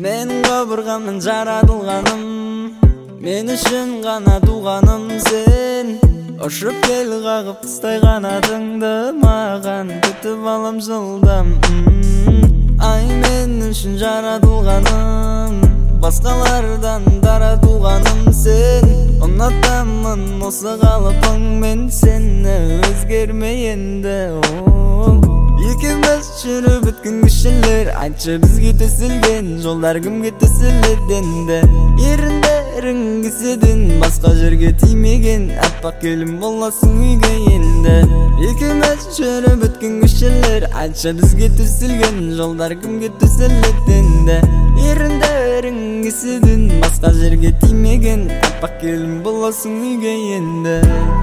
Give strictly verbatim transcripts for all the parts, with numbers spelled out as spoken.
Менин кабыргамдын жаратылганым, мен үчүн гана тууганым сен. Ошуп кел кагып кыстай канатыңды, маган күтүп алам жылдам. Ай мен үчүн жаратылганым, башкалардан дара тууганым сен. Унутамын осы калыпың, мен сени өзгермейинде. Экибиз жүрүп өткөн кишилер, айтчы бизге төсөлгөн жолдар кимге төсөлөдүнде. Эриндериң киседин башка жерге тиймеген, аппак келин болосуң үйгө энди. Экибиз жүрүп өткөн кишилер, айтчы бизге төсөлгөн жолдар кимге төсөлөдүнде. Эриндериң киседин башка жерге тиймеген, аппак келин болосуң үйгө энди.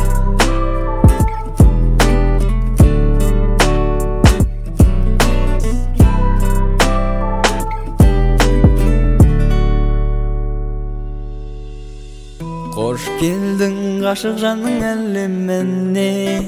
Кош келдиң гашык жаның элимене.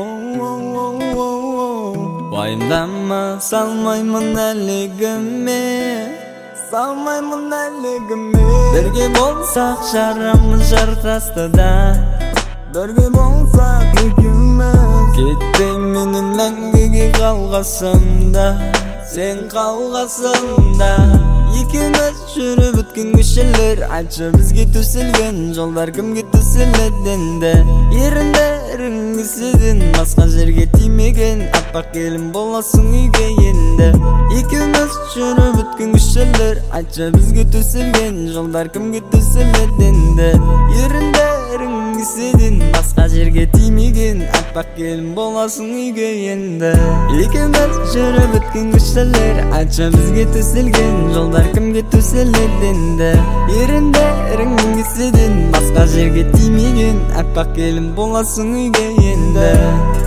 Вайымдама, салмаймын элигиме, салмаймын элигиме. Бирге болсак жарамыз жартастыда, бирге болсак экибиз. Кетпейм менин мәңгүгө калгасымда, сен калгасымда. Экибиз жүрүп өткөн кишилер, айтчы бизге төсөлгөн жолдар кимге төсөлөдүнде. Эриндериң киседин башка жерге тиймеген, аппак келин болосуң үйгө энди. Экибиз жүрүп өткөн кишилер, айтчы бизге төсөлгөн жолдар кимге төсөлөдүнде. Эриндериң киседин башка жерге тиймеген, аппак келин болосуң үйгө энди. Экибиз жүрүп өткөн кишилер, айтчы бизге төсөлгөн жолдар кимге төсөлөдүнде. Эриндериң киседин башка жерге тиймеген, аппак келин болосуң үйгө энди.